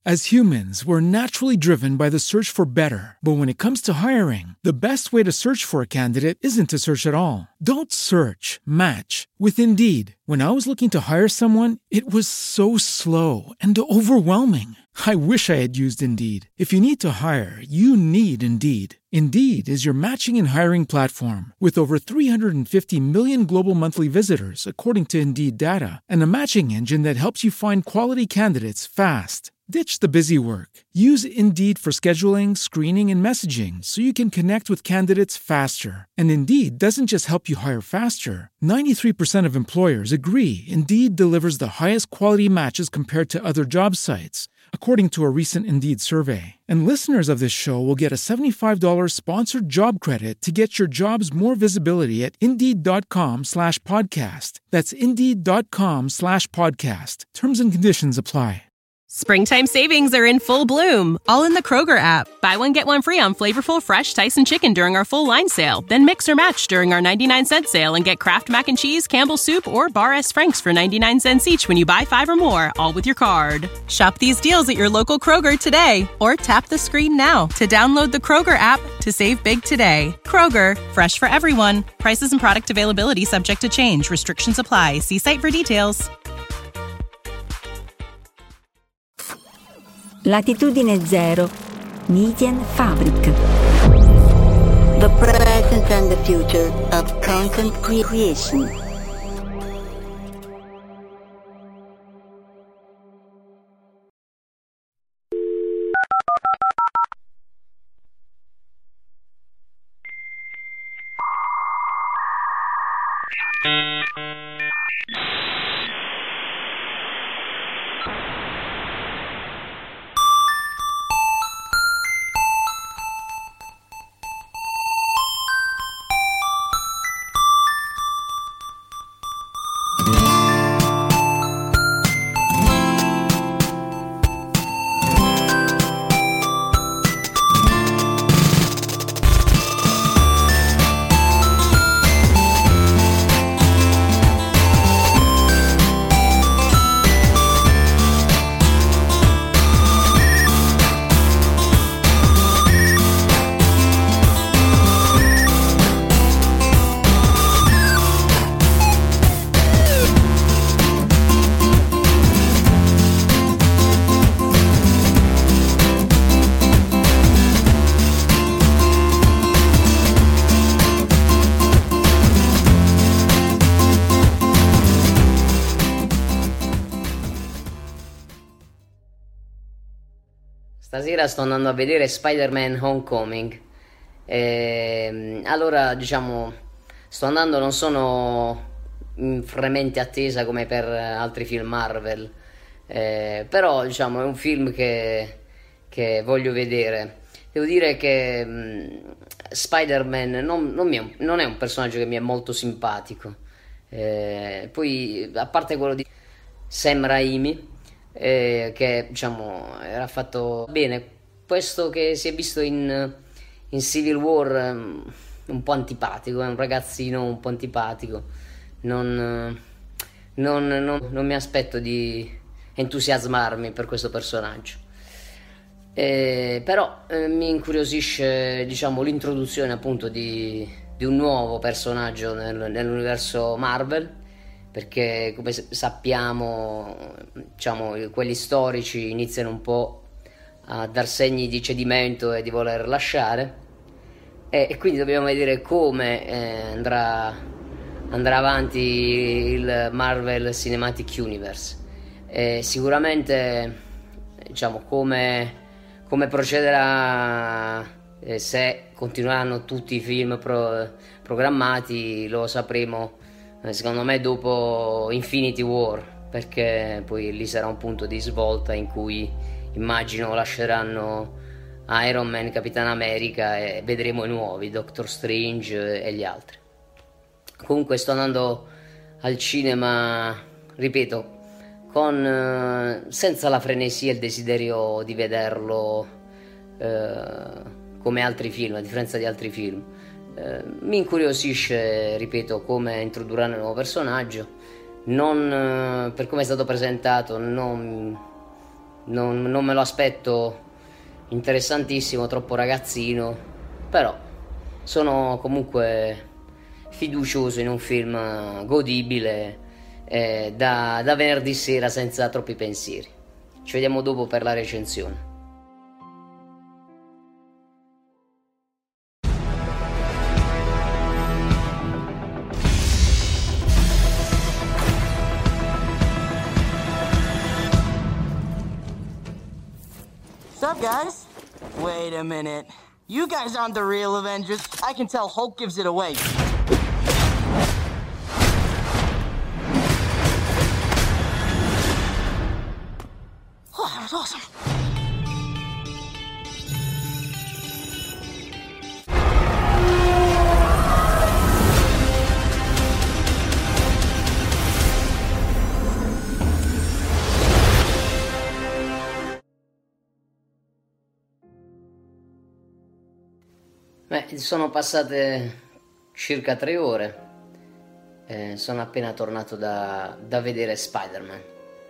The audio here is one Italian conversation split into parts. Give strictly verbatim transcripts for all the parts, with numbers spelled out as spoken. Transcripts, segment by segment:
As humans, we're naturally driven by the search for better. But when it comes to hiring, the best way to search for a candidate isn't to search at all. Don't search, match with Indeed. When I was looking to hire someone, it was so slow and overwhelming. I wish I had used Indeed. If you need to hire, you need Indeed. Indeed is your matching and hiring platform with over three hundred fifty million global monthly visitors, according to Indeed data, and a matching engine that helps you find quality candidates fast. Ditch the busy work. Use Indeed for scheduling, screening, and messaging so you can connect with candidates faster. And Indeed doesn't just help you hire faster. ninety-three percent of employers agree Indeed delivers the highest quality matches compared to other job sites, according to a recent Indeed survey. And listeners of this show will get a seventy-five dollars sponsored job credit to get your jobs more visibility at Indeed.com slash podcast. That's Indeed.com slash podcast. Terms and conditions apply. Springtime savings are in full bloom, all in the Kroger app. Buy one, get one free on flavorful, fresh Tyson chicken during our full line sale. Then mix or match during our ninety-nine cent sale and get Kraft Mac and Cheese, Campbell's Soup, or Bar S. Frank's for ninety-nine cents each when you buy five or more, all with your card. Shop these deals at your local Kroger today, or tap the screen now to download the Kroger app to save big today. Kroger, fresh for everyone. Prices and product availability subject to change. Restrictions apply. See site for details. Latitudine Zero, Median Fabric. The present and the future of content creation. Stasera sto andando a vedere Spider-Man Homecoming. E, allora, diciamo, sto andando, non sono in fremente attesa come per altri film Marvel, eh, però, diciamo, è un film che, che voglio vedere. Devo dire che mh, Spider-Man non, non, mi è, non è un personaggio che mi è molto simpatico. Eh, poi, a parte quello di Sam Raimi, Eh, che diciamo era fatto bene, questo che si è visto in, in Civil War, um, un po' antipatico, è un ragazzino un po' antipatico, non, non, non, non mi aspetto di entusiasmarmi per questo personaggio, eh, però eh, mi incuriosisce, diciamo, l'introduzione appunto di, di un nuovo personaggio nel, nell'universo Marvel, perché come sappiamo, diciamo, quelli storici iniziano un po' a dar segni di cedimento e di voler lasciare, e, e quindi dobbiamo vedere come eh, andrà, andrà avanti il Marvel Cinematic Universe. E sicuramente, diciamo, come, come procederà, eh, se continueranno tutti i film pro, programmati, lo sapremo secondo me dopo Infinity War, perché poi lì sarà un punto di svolta in cui immagino lasceranno Iron Man, Capitan America, e vedremo i nuovi Doctor Strange e gli altri. Comunque sto andando al cinema, ripeto, con senza la frenesia e il desiderio di vederlo eh, come altri film, a differenza di altri film. Eh, mi incuriosisce, ripeto, come introdurranno il nuovo personaggio. Non, eh, per come è stato presentato, non, non, non me lo aspetto interessantissimo, troppo ragazzino, però sono comunque fiducioso in un film godibile eh, da, da venerdì sera senza troppi pensieri. Ci vediamo dopo per la recensione. What's up, guys? Wait a minute. You guys aren't the real Avengers. I can tell Hulk gives it away. Oh, that was awesome. Beh, sono passate circa tre ore, eh, sono appena tornato da, da vedere Spider-Man.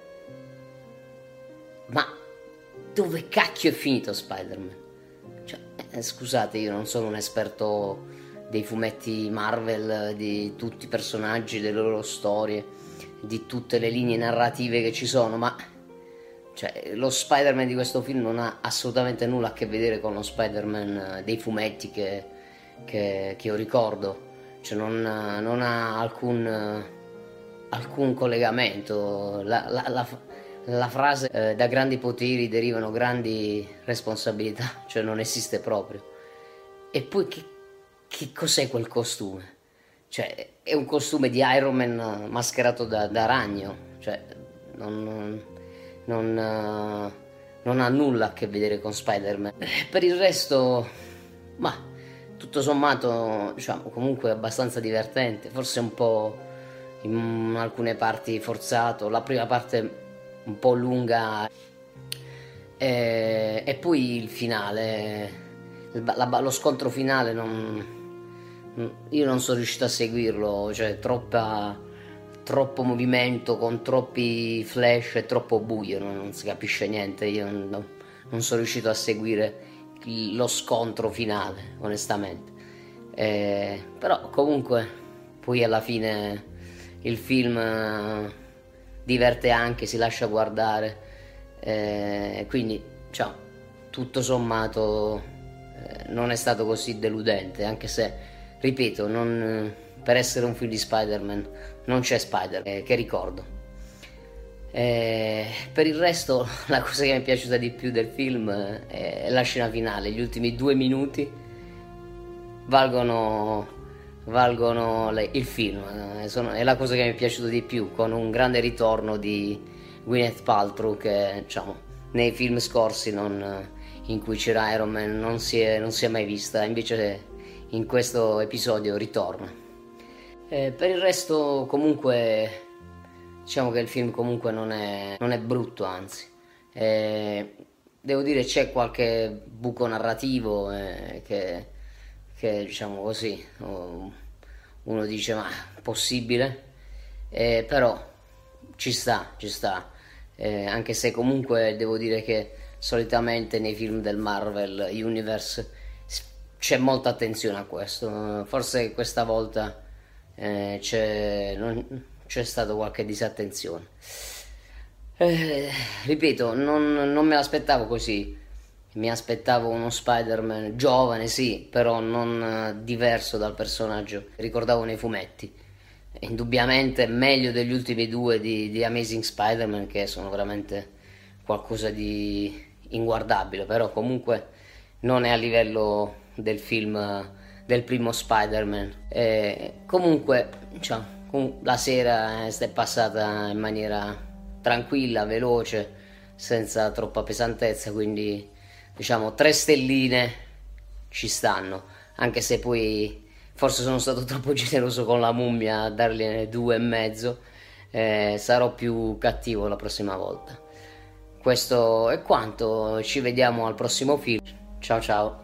Ma dove cacchio è finito Spider-Man? Cioè, eh, scusate, io non sono un esperto dei fumetti Marvel, di tutti i personaggi, delle loro storie, di tutte le linee narrative che ci sono, ma cioè, lo Spider-Man di questo film non ha assolutamente nulla a che vedere con lo Spider-Man dei fumetti che, che, che io ricordo. Cioè, non, non ha alcun, alcun collegamento. La, la, la, la frase eh, da grandi poteri derivano grandi responsabilità, cioè non esiste proprio. E poi che, che cos'è quel costume? Cioè, è un costume di Iron Man mascherato da, da ragno. Cioè, non... Non, uh, non ha nulla a che vedere con Spider-Man. Per il resto, ma tutto sommato, diciamo, comunque abbastanza divertente, forse un po' in alcune parti forzato, la prima parte un po' lunga e, e poi il finale, il, la, lo scontro finale non, io non sono riuscito a seguirlo, cioè troppa troppo movimento con troppi flash e troppo buio, non, non si capisce niente. Io non, non sono riuscito a seguire il, lo scontro finale, onestamente. Eh, però comunque poi alla fine il film eh, diverte anche, si lascia guardare, eh, quindi diciamo, tutto sommato eh, non è stato così deludente, anche se, ripeto, non, per essere un film di Spider-Man non c'è Spider, eh, che ricordo. Eh, per il resto la cosa che mi è piaciuta di più del film è la scena finale. Gli ultimi due minuti valgono, valgono le, il film, eh, sono, è la cosa che mi è piaciuta di più, con un grande ritorno di Gwyneth Paltrow che, diciamo, nei film scorsi non, in cui c'era Iron Man non si, è, non si è mai vista, invece in questo episodio ritorna. Eh, per il resto comunque diciamo che il film comunque non è, non è brutto, anzi eh, devo dire c'è qualche buco narrativo eh, che, che diciamo così uno dice ma possibile, eh, però ci sta, ci sta eh, anche se comunque devo dire che solitamente nei film del Marvel Universe c'è molta attenzione a questo, forse questa volta Eh, c'è, non, c'è stata qualche disattenzione. Eh, ripeto, non, non me l'aspettavo così. Mi aspettavo uno Spider-Man giovane, sì, però non eh, diverso dal personaggio che ricordavo nei fumetti. Indubbiamente meglio degli ultimi due di, di Amazing Spider-Man, che sono veramente qualcosa di inguardabile, però comunque non è a livello del film del primo Spider-Man. Eh, comunque diciamo, la sera è passata in maniera tranquilla, veloce, senza troppa pesantezza, quindi diciamo tre stelline ci stanno, anche se poi forse sono stato troppo generoso con la mummia a dargliene due e mezzo. Eh, sarò più cattivo la prossima volta. Questo è quanto, ci vediamo al prossimo film. Ciao ciao.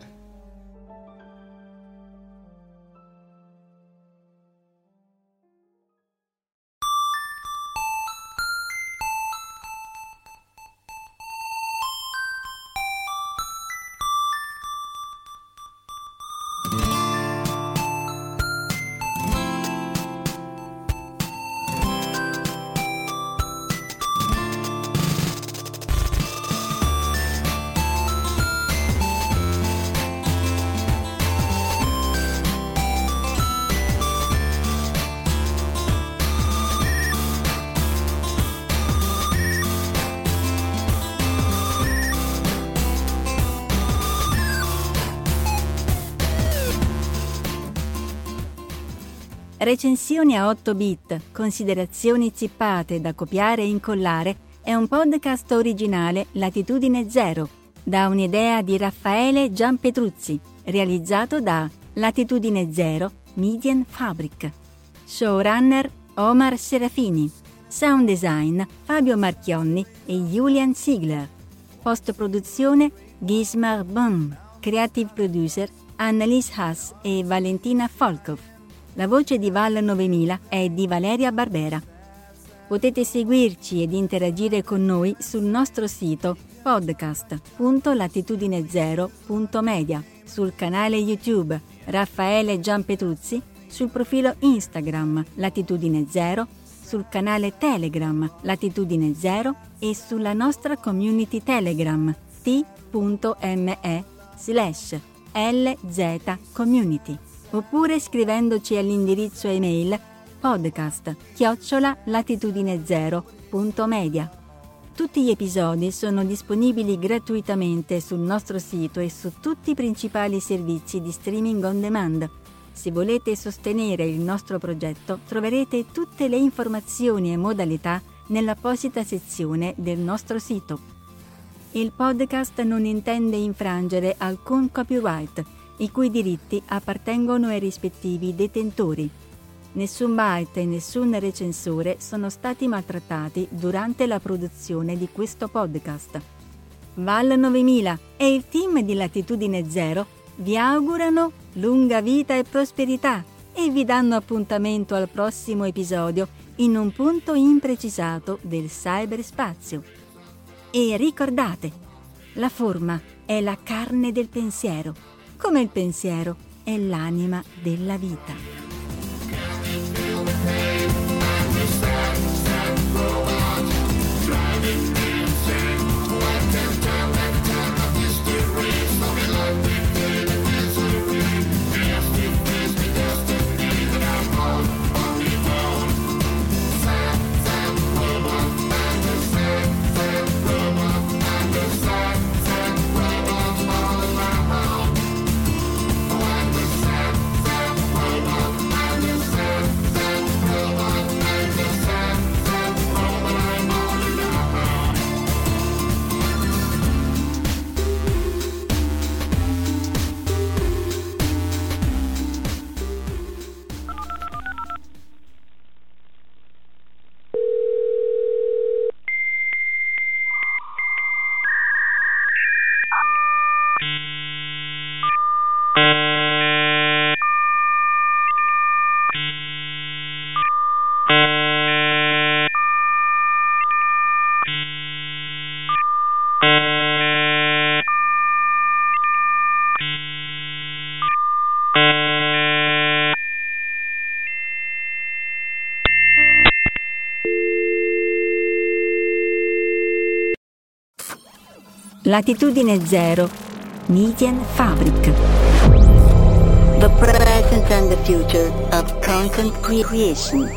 Recensioni a otto bit, considerazioni zippate da copiare e incollare è un podcast originale Latitudine Zero, da un'idea di Raffaele Giampetruzzi, realizzato da Latitudine Zero Media Fabric. Showrunner Omar Serafini. Sound design Fabio Marchionni e Julian Ziegler. Post-produzione Gismar Bum. Creative producer Annalise Haas e Valentina Volkov. La voce di Val novemila è di Valeria Barbera. Potete seguirci ed interagire con noi sul nostro sito podcast punto latitudine zero punto media, sul canale YouTube Raffaele Giampetruzzi, sul profilo Instagram Latitudine Zero, sul canale Telegram Latitudine Zero e sulla nostra community Telegram t.me slash lz community, oppure scrivendoci all'indirizzo email podcast chiocciola latitudine zero punto media. Tutti gli episodi sono disponibili gratuitamente sul nostro sito e su tutti i principali servizi di streaming on demand. Se volete sostenere il nostro progetto, troverete tutte le informazioni e modalità nell'apposita sezione del nostro sito. Il podcast non intende infrangere alcun copyright, i cui diritti appartengono ai rispettivi detentori. Nessun byte e nessun recensore sono stati maltrattati durante la produzione di questo podcast. Val novemila e il team di Latitudine Zero vi augurano lunga vita e prosperità e vi danno appuntamento al prossimo episodio in un punto imprecisato del cyberspazio. E ricordate, la forma è la carne del pensiero, come il pensiero è l'anima della vita. Latitudine Zero Media Fabric. The present and the future of content creation.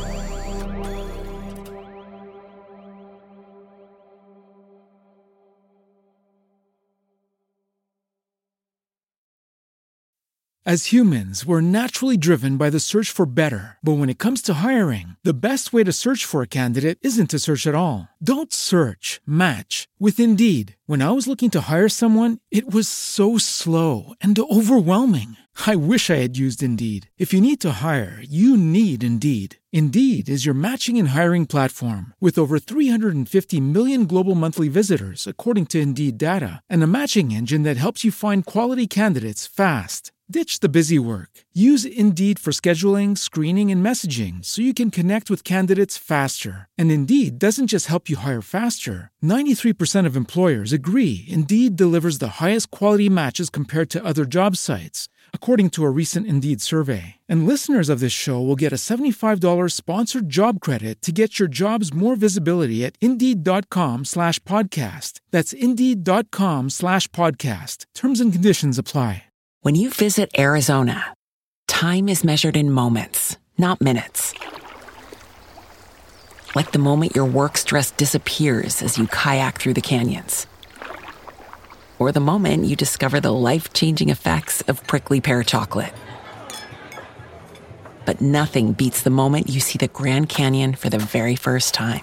As humans, we're naturally driven by the search for better. But when it comes to hiring, the best way to search for a candidate isn't to search at all. Don't search, match with Indeed. When I was looking to hire someone, it was so slow and overwhelming. I wish I had used Indeed. If you need to hire, you need Indeed. Indeed is your matching and hiring platform with over three hundred fifty million global monthly visitors, according to Indeed data, and a matching engine that helps you find quality candidates fast. Ditch the busy work. Use Indeed for scheduling, screening, and messaging so you can connect with candidates faster. And Indeed doesn't just help you hire faster. ninety-three percent of employers agree Indeed delivers the highest quality matches compared to other job sites, according to a recent Indeed survey. And listeners of this show will get a seventy-five dollars sponsored job credit to get your jobs more visibility at Indeed.com slash podcast. That's Indeed.com slash podcast. Terms and conditions apply. When you visit Arizona, time is measured in moments, not minutes. Like the moment your work stress disappears as you kayak through the canyons. Or the moment you discover the life-changing effects of prickly pear chocolate. but nothing beats the moment you see the Grand Canyon for the very first time.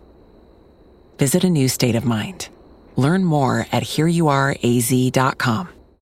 Visit a new state of mind. Learn more at here you are a z dot com.